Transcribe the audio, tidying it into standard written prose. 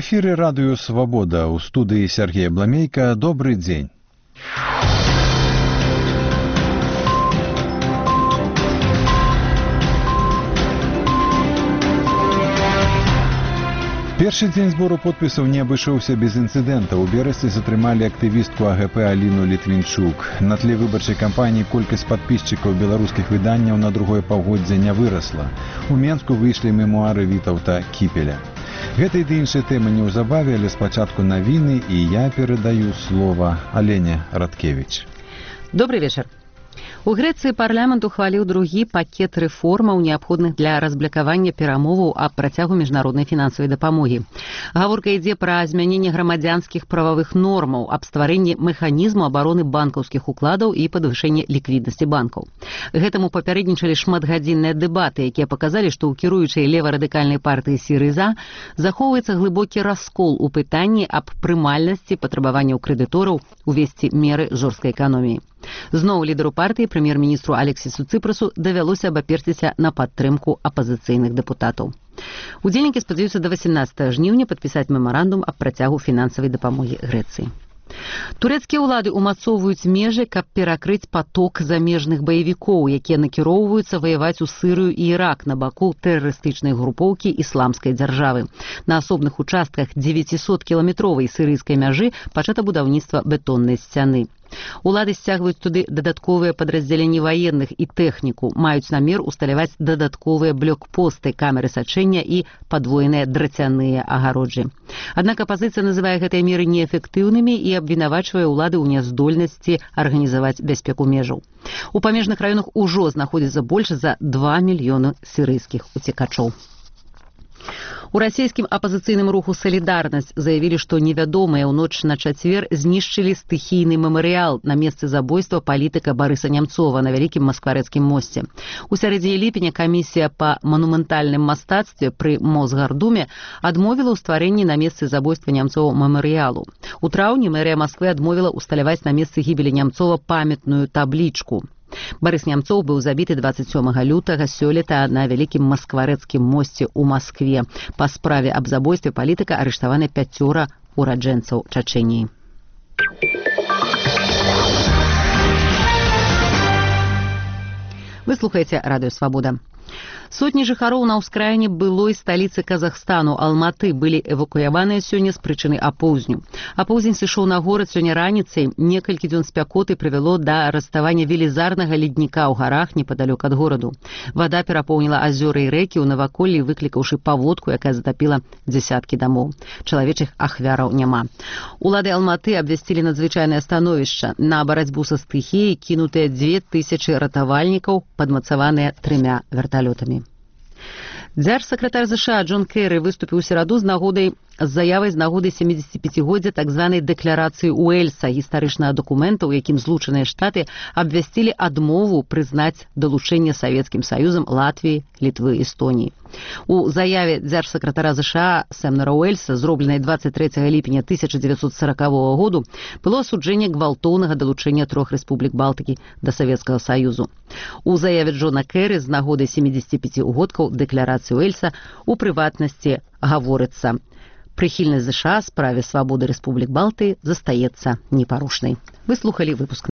эфире радио «Свобода». У студии Сергей Бламейко. Добрый день. Першы дзень збору подпісаў не абышоўся без інцыдэнта. У Берасці затрымалі актывістку АГП Аліну Літвінчук. На тле выбарчай кампаніі колькасць падпісчыкаў беларускіх выданняў на другое паўгоддзе не вырасла. У Менску выйшлі мемуары Вітаўта Кіпеля. Гэта і іншыя тэмы неўзабаве, але спачатку навіны, і я перадаю слова Алене Радкевіч. Добрый вечер. У Грэцыі парламент ухваліў другі пакет рэформаў, неабходных для разблакавання перамоваў аб працягу міжнароднай фінансавай дапамогі. Гаворка ідзе пра змяненне грамадзянскіх прававых нормаў, аб стварэнні механізму абароны банкаўскіх укладаў і падвышэнне ліквіднасці банкаў. Гэтаму папярэднічалі шматгадзінныя дэбаты, якія паказалі, што ў кіруючай лева-радыкальнай партыі Сірыза захоўваецца глыбокі раскол у пытанні аб прымальнасці патрабаванняў крэдытораў увесці меры жорсткай эканоміі. Зноў лідару партыі, прэм'ер-міністру Алексісу Цыпрасу, давялося абаперціся на падтрымку апазіцыйных дэпутатаў. Удзельнікі спадзяюцца да 18 жніўня падпісаць мемарандум аб працягу фінансавай дапамогі Грэцыі. Турэцкія ўлады ўмацоўваюць межы, каб перакрыць паток замежных баевікоў, якія накіроўваюцца ваяваць у Сырыю і Ірак на баку тэрарыстычнай групоўкі ісламскай дзяржавы. На асобных участках 900-кіламетровай сірыйскай мяжы пачата будаўніцтва бетоннай сцяны. Улады сцягваюць туды дадатковыя падраздзяленні ваенных і тэхніку, маюць намер усталяваць дадатковыя блокпосты, камеры сачэння і падвоеныя драцяныя агароджы. Аднак апазіцыя называе гэтыя меры неэфектыўнымі і абвінавачвае ўлады ў няздольнасці арганізаваць бяспеку межаў. У памежных раёнах ужо знаходзіцца больш за 2 мільёны сірыйскіх уцекачоў. У расійскім апазіцыйным руху «Салідарнасць» заявілі, што невядомыя ў ноч на чацвер знішчылі стыхійны мемарыял на месцы забойства палітыка Барыса Нямцова на Вялікім Маскварэцкім мосце. У сярэдзіне ліпеня камісія па манументальным мастацтве пры Мосгардуме адмовіла ў стварэнні на месцы забойства Нямцова мемарыялу. У траўні мэрыя Масквы адмовіла ўсталяваць на месцы гібелі Нямцова памятную таблічку. Барыс Нямцоў быў забіты 27 лютага сёлета на Вялікім Маскварэцкім мосце ў Маскве. Па справе аб забойстве палітыка арыштаваны 5 ураджэнцаў Чачэніі. Вы слухаеце радыё «Свабода». Сотні жыхароў на ўскраіне былой сталіцы Казахстану Алматы былі эвакуяваныя сёння з прычыны апоўзню. Апоўзень сышоў на горад сёння раніцай, некалькі дзён спякоты прывяло да раставання велізарнага ледніка ў гарах непадалёк ад гораду. Вада перапоўніла азёры і рэкі ў наваколлі, выклікаўшы паводку, якая затапіла дзясяткі дамоў. Чалавечых ахвяраў няма. Улады Алматы абвясцілі надзвычайнае становішча. На барацьбу са стыхіяй кінутыя 2000 ратавальнікаў, падмацаваныя 3 верталётамі. Дзяржсакратар США Джон Кэры выступіў у сераду з заявай з нагоды 75-годдзя так званай дэкларацыі Уэльса, гістарычнага дакумента, у якім Злучаныя Штаты абвясцілі адмову прызнаць далучэнне Савецкім Саюзам Латвіі, Літвы і Эстоніі. У заяве дзяржсакратара США Сэмнера Уэльса, зробленай 23 ліпеня 1940 году, было асуджэнне гвалтоўнага далучэння 3 рэспублік Балтыкі да Савецкага Саюзу. У заяве Джона Кэры з нагоды 75-годкаў дэкларацыі Уэльса у прыватнасці гаворыцца: прыхільнасць США справе свабоды рэспублік Балтыі застаецца непарушнай. Вы слухалі выпуск